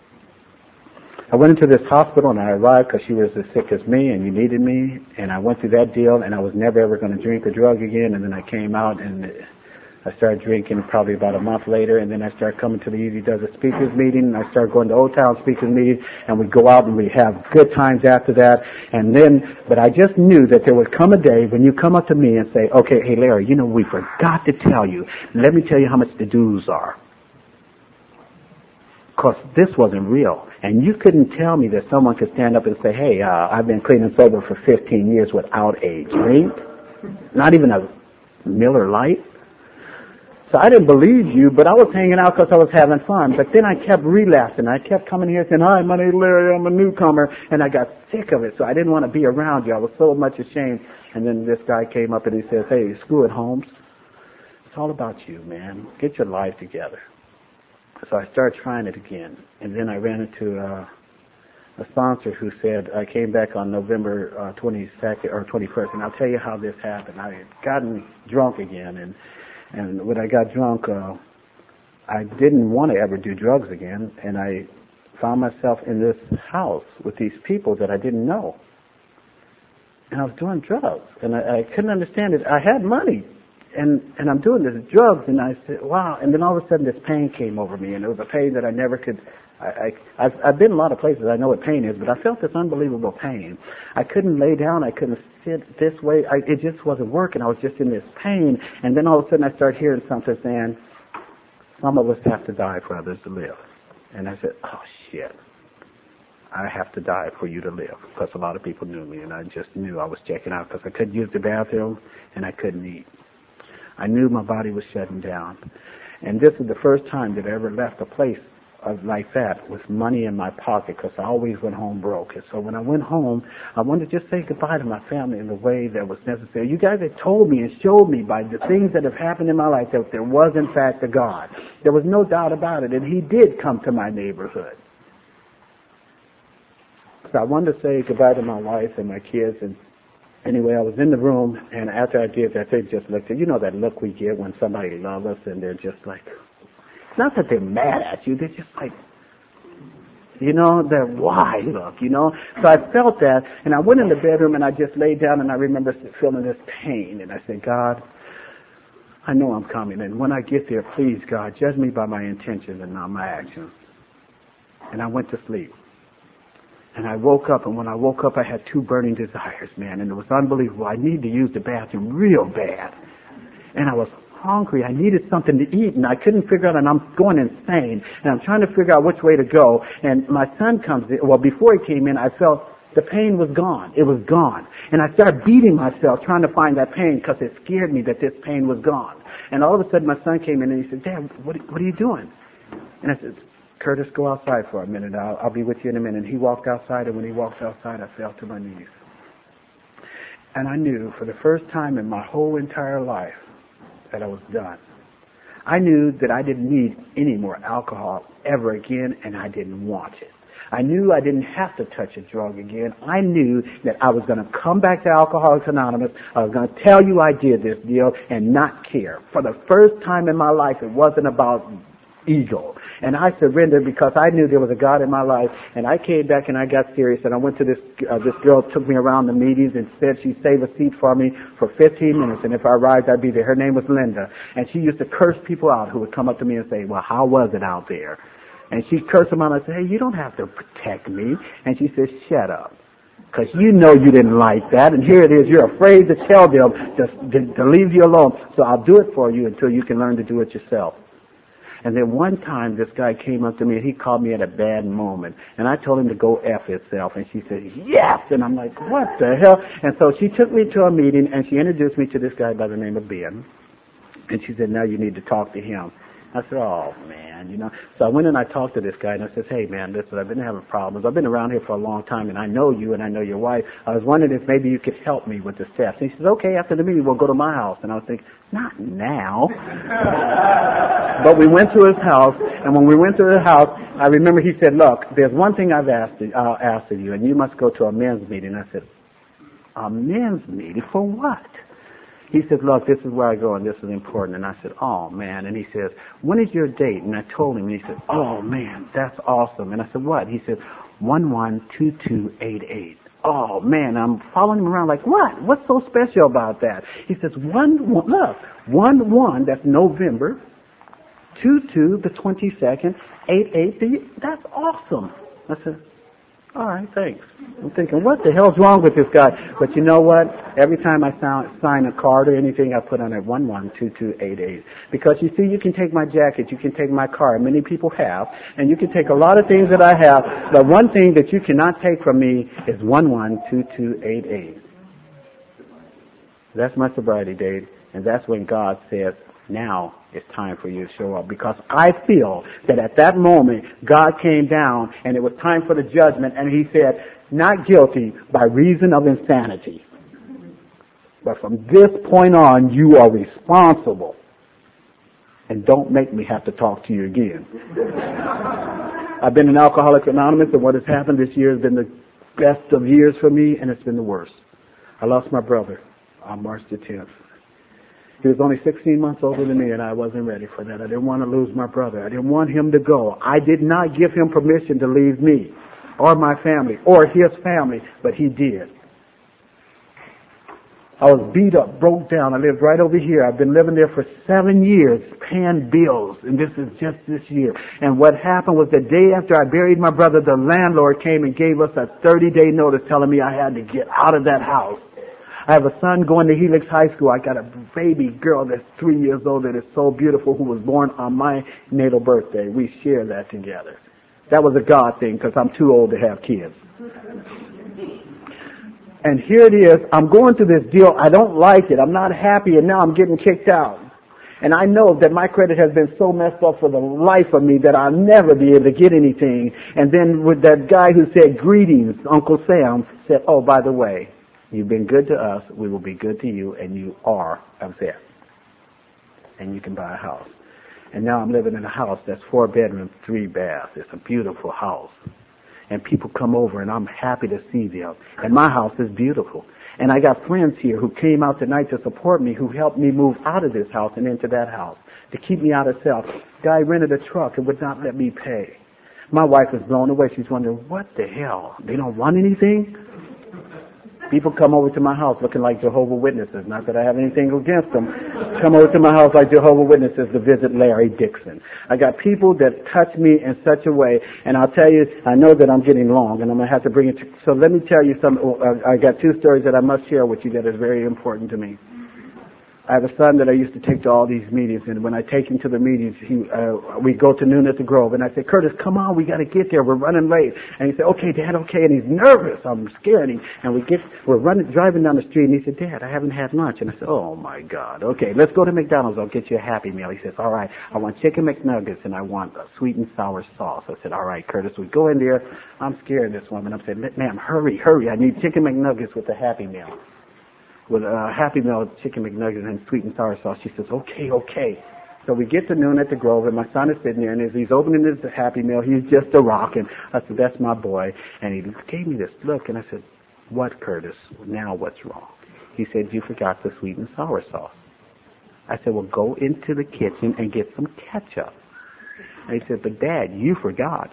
A: I went into this hospital, and I arrived because she was as sick as me, and you needed me. And I went through that deal, and I was never ever going to drink or drug again. And then I came out, and I started drinking probably about a month later, and then I started coming to the Easy Does It Speakers meeting, and I started going to Old Town Speakers meeting, and we'd go out and we'd have good times after that. And then, but I just knew that there would come a day when you come up to me and say, okay, hey Larry, you know, we forgot to tell you. Let me tell you how much the dues are. Because this wasn't real. And you couldn't tell me that someone could stand up and say, hey, uh, I've been clean and sober for fifteen years without a drink. Not even a Miller Lite. So I didn't believe you, but I was hanging out because I was having fun. But then I kept relapsing. I kept coming here saying, hi, my name's Larry, I'm a newcomer. And I got sick of it, so I didn't want to be around you. I was so much ashamed. And then this guy came up and he says, hey, screw it, Holmes. It's all about you, man. Get your life together. So I started trying it again. And then I ran into uh, a sponsor who said, I came back on November uh, twenty-second or twenty-first, and I'll tell you how this happened. I had gotten drunk again, and And when I got drunk, uh, I didn't want to ever do drugs again, and I found myself in this house with these people that I didn't know. And I was doing drugs, and I, I couldn't understand it. I had money, and, and I'm doing this drugs, and I said, wow. And then all of a sudden this pain came over me, and it was a pain that I never could, I, I, I've, I've been in a lot of places, I know what pain is, but I felt this unbelievable pain. I couldn't lay down, I couldn't sit this way, I, it just wasn't working. I was just in this pain, and then all of a sudden I started hearing something saying, some of us have to die for others to live. And I said, oh shit. I have to die for you to live, because a lot of people knew me, and I just knew I was checking out because I couldn't use the bathroom and I couldn't eat. I knew my body was shutting down. And this was the first time that I ever left a place of, like that with money in my pocket, because I always went home broke. And so when I went home, I wanted to just say goodbye to my family in the way that was necessary. You guys had told me and showed me by the things that have happened in my life that there was in fact a God. There was no doubt about it, and He did come to my neighborhood. So I wanted to say goodbye to my wife and my kids, and anyway, I was in the room, and after I did that, they just looked at, you know that look we get when somebody loves us, and they're just like, it's not that they're mad at you, they're just like, you know, that why look, you know. So I felt that, and I went in the bedroom, and I just laid down, and I remember feeling this pain, and I said, God, I know I'm coming, and when I get there, please, God, judge me by my intentions and not my actions. And I went to sleep. And I woke up, and when I woke up, I had two burning desires, man, and it was unbelievable. I needed to use the bathroom real bad. And I was hungry. I needed something to eat, and I couldn't figure out, and I'm going insane. And I'm trying to figure out which way to go. And my son comes in. Well, before he came in, I felt the pain was gone. It was gone. And I started beating myself trying to find that pain because it scared me that this pain was gone. And all of a sudden, my son came in, and he said, Dad, what, what are you doing? And I said, Curtis, go outside for a minute. I'll, I'll be with you in a minute. And he walked outside, and when he walked outside, I fell to my knees. And I knew for the first time in my whole entire life that I was done. I knew that I didn't need any more alcohol ever again, and I didn't want it. I knew I didn't have to touch a drug again. I knew that I was going to come back to Alcoholics Anonymous. I was going to tell you I did this deal and not care. For the first time in my life, it wasn't about ego. And I surrendered because I knew there was a God in my life. And I came back and I got serious. And I went to this, uh, this girl took me around the meetings and said she'd save a seat for me for fifteen minutes. And if I arrived, I'd be there. Her name was Linda. And she used to curse people out who would come up to me and say, well, how was it out there? And she'd curse them out and I'd say, hey, you don't have to protect me. And she said, shut up. Because you know you didn't like that. And here it is. You're afraid to tell them to, to, to leave you alone. So I'll do it for you until you can learn to do it yourself. And then one time this guy came up to me and he called me at a bad moment. And I told him to go F himself. And she said, yes! And I'm like, what the hell? And so she took me to a meeting and she introduced me to this guy by the name of Ben. And she said, now you need to talk to him. I said, oh, man, you know. So I went and I talked to this guy, and I said, hey, man, listen, I've been having problems. I've been around here for a long time, and I know you, and I know your wife. I was wondering if maybe you could help me with the steps. And he says, okay, after the meeting, we'll go to my house. And I was thinking, not now. But we went to his house, and when we went to his house, I remember he said, look, there's one thing I've asked, I'll ask of you, and you must go to a men's meeting. I said, a men's meeting? For what? He said, look, this is where I go, and this is important. And I said, oh, man. And he says, when is your date? And I told him, and he said, oh, man, that's awesome. And I said, what? He said, one one two two eight eight. Oh, man, I'm following him around like, what? What's so special about that? He says, one, one look, one, one, that's November, two, two, the twenty-second, eight, eight, the, that's awesome. I said, all right, thanks. I'm thinking, what the hell's wrong with this guy? But you know what? Every time I sound, sign a card or anything, I put on it one one two two eight eight. Because you see, you can take my jacket, you can take my car, many people have, and you can take a lot of things that I have, but one thing that you cannot take from me is one one two two eight eight. That's my sobriety date, and that's when God says, now it's time for you to show up. Because I feel that at that moment, God came down and it was time for the judgment, and He said, not guilty by reason of insanity. But from this point on, you are responsible. And don't make me have to talk to you again. I've been in Alcoholics Anonymous, and what has happened this year has been the best of years for me, and it's been the worst. I lost my brother on March the tenth. He was only sixteen months older than me, and I wasn't ready for that. I didn't want to lose my brother. I didn't want him to go. I did not give him permission to leave me or my family or his family, but he did. I was beat up, broke down. I lived right over here. I've been living there for seven years, paying bills, and this is just this year. And what happened was the day after I buried my brother, the landlord came and gave us a thirty-day notice telling me I had to get out of that house. I have a son going to Helix High School. I got a baby girl that's three years old that is so beautiful who was born on my natal birthday. We share that together. That was a God thing because I'm too old to have kids. And here it is. I'm going through this deal. I don't like it. I'm not happy, and now I'm getting kicked out. And I know that my credit has been so messed up for the life of me that I'll never be able to get anything. And then with that guy who said, greetings, Uncle Sam, said, oh, by the way, you've been good to us. We will be good to you, and you are upset. And you can buy a house. And now I'm living in a house that's four bedrooms, three baths. It's a beautiful house. And people come over, and I'm happy to see them. And my house is beautiful. And I got friends here who came out tonight to support me, who helped me move out of this house and into that house to keep me out of self. Guy rented a truck and would not let me pay. My wife is blown away. She's wondering, what the hell? They don't want anything? People come over to my house looking like Jehovah's Witnesses. Not that I have anything against them. Come over to my house like Jehovah's Witnesses to visit Larry Dixon. I got people that touch me in such a way, and I'll tell you, I know that I'm getting long, and I'm going to have to bring it to, so let me tell you some, I got two stories that I must share with you that is very important to me. I have a son that I used to take to all these meetings, and when I take him to the meetings, he, uh, we go to noon at the Grove, and I say, Curtis, come on, we got to get there. We're running late. And he said, okay, Dad, okay. And he's nervous. I'm scared. And, he, and we get, we're running, driving down the street, and he said, Dad, I haven't had lunch. And I said, oh my God. Okay, let's go to McDonald's. I'll get you a Happy Meal. He says, all right, I want chicken McNuggets, and I want a sweet and sour sauce. I said, all right, Curtis. We go in there. I'm scared of this woman. I'm saying, ma'am, hurry, hurry. I need chicken McNuggets with a Happy Meal. With a Happy Meal, chicken McNuggets, and sweet and sour sauce. She says, okay, okay. So we get to noon at the Grove, and my son is sitting there, and as he's opening his Happy Meal, he's just a rock. And I said, that's my boy. And he gave me this look, and I said, what, Curtis? Now what's wrong? He said, you forgot the sweet and sour sauce. I said, well, go into the kitchen and get some ketchup. And he said, but Dad, you forgot.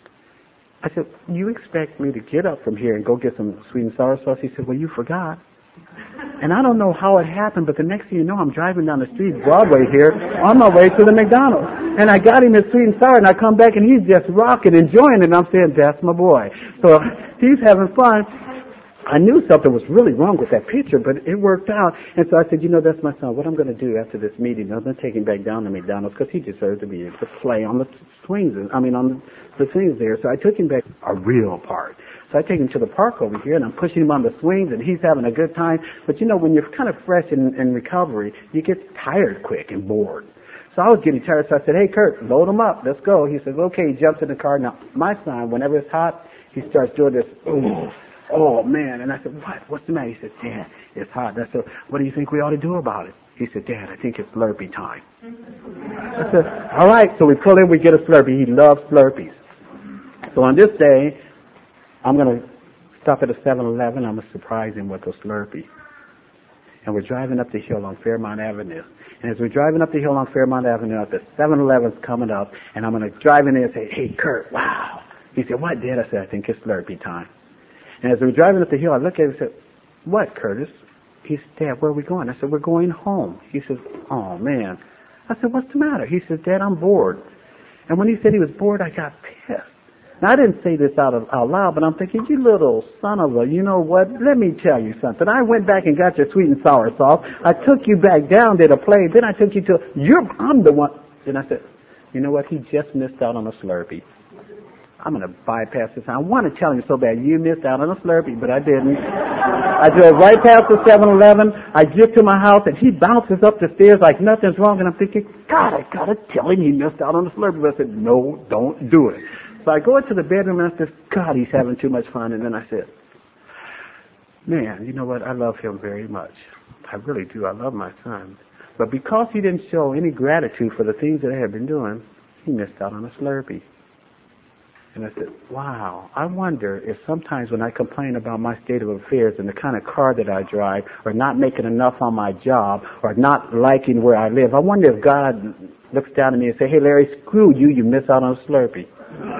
A: I said, you expect me to get up from here and go get some sweet and sour sauce? He said, well, you forgot. And I don't know how it happened, but the next thing you know, I'm driving down the street, Broadway here, on my way to the McDonald's. And I got him his sweet and sour, and I come back, and he's just rocking, enjoying it, and I'm saying, that's my boy. So he's having fun. I knew something was really wrong with that picture, but it worked out. And so I said, you know, that's my son. What I'm going to do after this meeting, I'm going to take him back down to McDonald's because he deserves to be able to play on the swings, I mean, on the, the things there. So I took him back a real part. So I take him to the park over here, and I'm pushing him on the swings, and he's having a good time. But, you know, when you're kind of fresh in, in recovery, you get tired quick and bored. So I was getting tired, so I said, hey, Kurt, load him up. Let's go. He says, okay. He jumps in the car. Now, my son, whenever it's hot, he starts doing this, oh, oh, man. And I said, what? What's the matter? He said, Dad, it's hot. And I said, what do you think we ought to do about it? He said, Dad, I think it's Slurpee time. I said, all right. So we pull in, we get a Slurpee. He loves Slurpees. So on this day, I'm going to stop at a seven eleven. I'm going to surprise him with a Slurpee. And we're driving up the hill on Fairmount Avenue. And as we're driving up the hill on Fairmount Avenue, the seven eleven's coming up, and I'm going to drive in there and say, hey, Kurt, wow. He said, what, Dad? I said, I think it's Slurpee time. And as we're driving up the hill, I look at him and said, what, Curtis? He said, Dad, where are we going? I said, we're going home. He says, oh, man. I said, what's the matter? He said, Dad, I'm bored. And when he said he was bored, I got pissed. Now, I didn't say this out, of, out loud, but I'm thinking, you little son of a, you know what, let me tell you something. I went back and got your sweet and sour sauce. I took you back down, did a play. Then I took you to, you're, I'm the one. Then I said, you know what, he just missed out on a Slurpee. I'm going to bypass this. I want to tell him so bad, you missed out on a Slurpee, but I didn't. I drove right past the seven eleven. I get to my house, and he bounces up the stairs like nothing's wrong, and I'm thinking, God, I got to tell him he missed out on the Slurpee. But I said, no, don't do it. So I go into the bedroom and I said, God, he's having too much fun. And then I said, man, you know what? I love him very much. I really do. I love my son. But because he didn't show any gratitude for the things that I had been doing, he missed out on a Slurpee. And I said, wow, I wonder if sometimes when I complain about my state of affairs and the kind of car that I drive, or not making enough on my job, or not liking where I live, I wonder if God looks down at me and says, hey, Larry, screw you, you miss out on a Slurpee.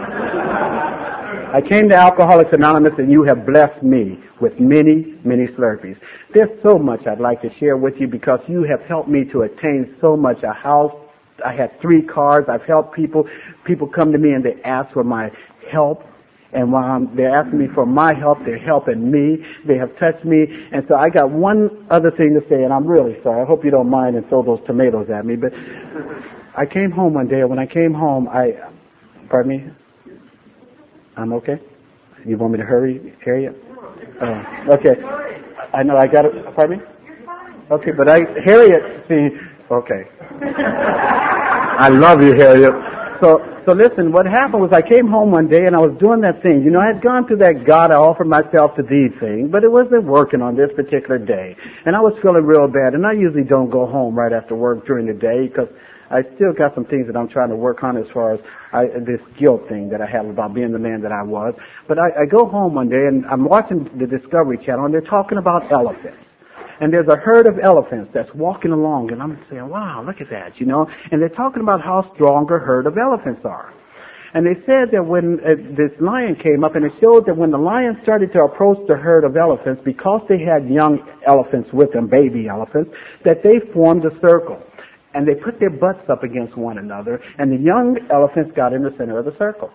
A: I came to Alcoholics Anonymous and you have blessed me with many, many Slurpees. There's so much I'd like to share with you because you have helped me to attain so much. A house, I had three cars. I've helped people. People come to me and they ask for my help. And while I'm, they're asking me for my help, they're helping me. They have touched me. And so I got one other thing to say, and I'm really sorry. I hope you don't mind and throw those tomatoes at me. But I came home one day, and when I came home, I, pardon me? I'm okay? You want me to hurry, Harriet? Uh, okay. I know I got it. Pardon me? Okay, but I, Harriet, see, okay. I love you, Harriet. So, so listen, what happened was I came home one day and I was doing that thing. You know, I had gone through that God, I offered myself to thee thing, but it wasn't working on this particular day. And I was feeling real bad, and I usually don't go home right after work during the day because I still got some things that I'm trying to work on as far as I, this guilt thing that I have about being the man that I was. But I, I go home one day and I'm watching the Discovery Channel and they're talking about elephants. And there's a herd of elephants that's walking along, and I'm saying, wow, look at that, you know. And they're talking about how strong a herd of elephants are. And they said that when uh, this lion came up, and it showed that when the lion started to approach the herd of elephants, because they had young elephants with them, baby elephants, that they formed a circle. And they put their butts up against one another, and the young elephants got in the center of the circle.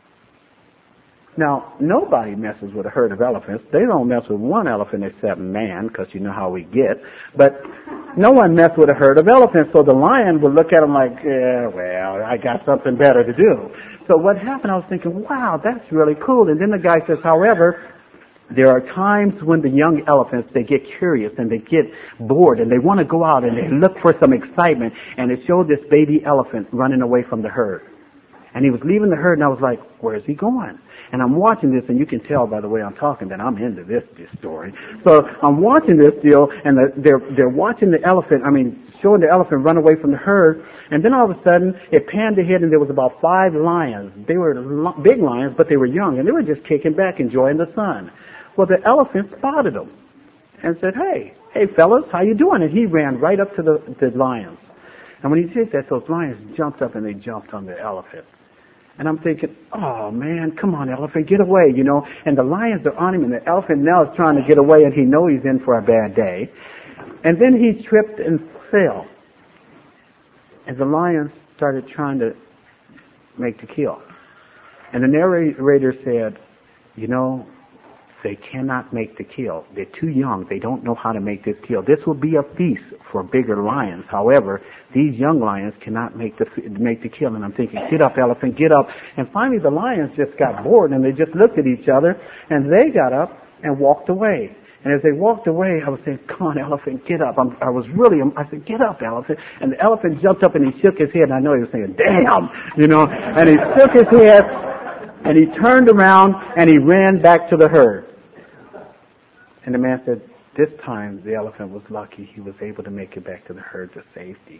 A: Now, nobody messes with a herd of elephants. They don't mess with one elephant except man, because you know how we get. But no one messed with a herd of elephants, so the lion would look at them like, yeah, well, I got something better to do. So what happened, I was thinking, wow, that's really cool. And then the guy says, however, there are times when the young elephants, they get curious and they get bored and they want to go out and they look for some excitement. And it showed this baby elephant running away from the herd. And he was leaving the herd, and I was like, where's he going? And I'm watching this, and you can tell by the way I'm talking that I'm into this, this story. So I'm watching this deal, and the, they're, they're watching the elephant, I mean, showing the elephant run away from the herd. And then all of a sudden, it panned ahead, and there was about five lions. They were lo- big lions, but they were young, and they were just kicking back, enjoying the sun. Well, the elephant spotted them and said, hey, hey, fellas, how you doing? And he ran right up to the, the lions. And when he did that, those lions jumped up, and they jumped on the elephant. And I'm thinking, oh, man, come on, elephant, get away, you know. And the lions are on him, and the elephant now is trying to get away, and he knows he's in for a bad day. And then he tripped and fell. And the lions started trying to make the kill. And the narrator said, you know, they cannot make the kill. They're too young. They don't know how to make this kill. This will be a feast for bigger lions. However, these young lions cannot make the make the kill. And I'm thinking, get up, elephant, get up. And finally, the lions just got bored, and they just looked at each other, and they got up and walked away. And as they walked away, I was saying, come on, elephant, get up. I'm, I was really, I said, get up, elephant. And the elephant jumped up, and he shook his head, and I know he was saying, damn, you know. And he shook his head, and he turned around, and he ran back to the herd. And the man said, this time the elephant was lucky. He was able to make it back to the herd to safety.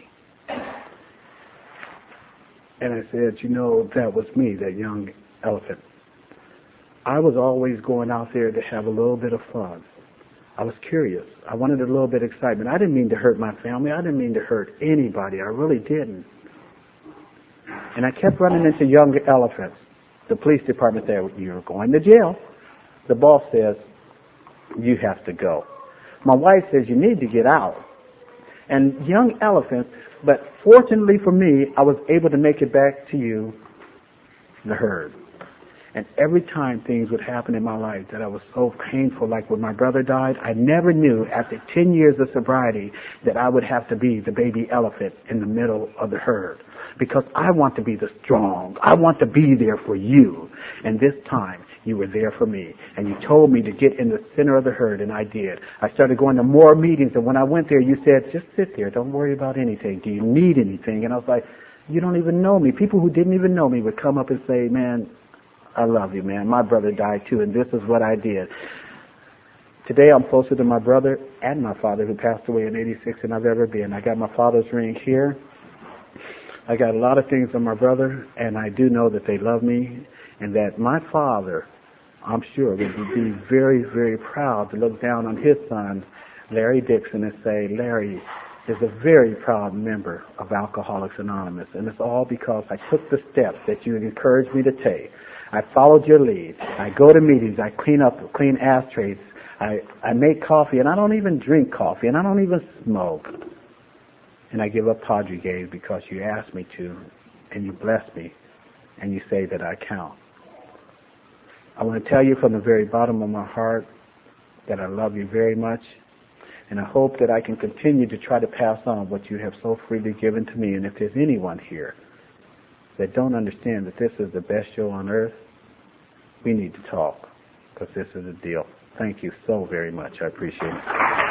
A: And I said, you know, that was me, that young elephant. I was always going out there to have a little bit of fun. I was curious. I wanted a little bit of excitement. I didn't mean to hurt my family. I didn't mean to hurt anybody. I really didn't. And I kept running into young elephants. The police department said, you're going to jail. The boss says, you have to go. My wife says, you need to get out. And young elephants, but fortunately for me, I was able to make it back to you, the herd. And every time things would happen in my life that I was so painful, like when my brother died, I never knew after ten years of sobriety that I would have to be the baby elephant in the middle of the herd. Because I want to be the strong. I want to be there for you. And this time, you were there for me. And you told me to get in the center of the herd, and I did. I started going to more meetings, and when I went there, you said, just sit there. Don't worry about anything. Do you need anything? And I was like, you don't even know me. People who didn't even know me would come up and say, man, I love you, man. My brother died too, and this is what I did. Today I'm closer to my brother and my father who passed away in eighty-six than I've ever been. I got my father's ring here. I got a lot of things on my brother, and I do know that they love me. and that my father, I'm sure, would be very, very proud to look down on his son, Larry Dixon, and say, Larry is a very proud member of Alcoholics Anonymous, and it's all because I took the steps that you encouraged me to take. I followed your lead. I go to meetings. I clean up, clean ashtrays. I, I make coffee, and I don't even drink coffee, and I don't even smoke. And I give up Padre Gaze because you asked me to, and you bless me, and you say that I count. I want to tell you from the very bottom of my heart that I love you very much, and I hope that I can continue to try to pass on what you have so freely given to me. And if there's anyone here that don't understand that this is the best show on earth, we need to talk, because this is a deal. Thank you so very much. I appreciate it.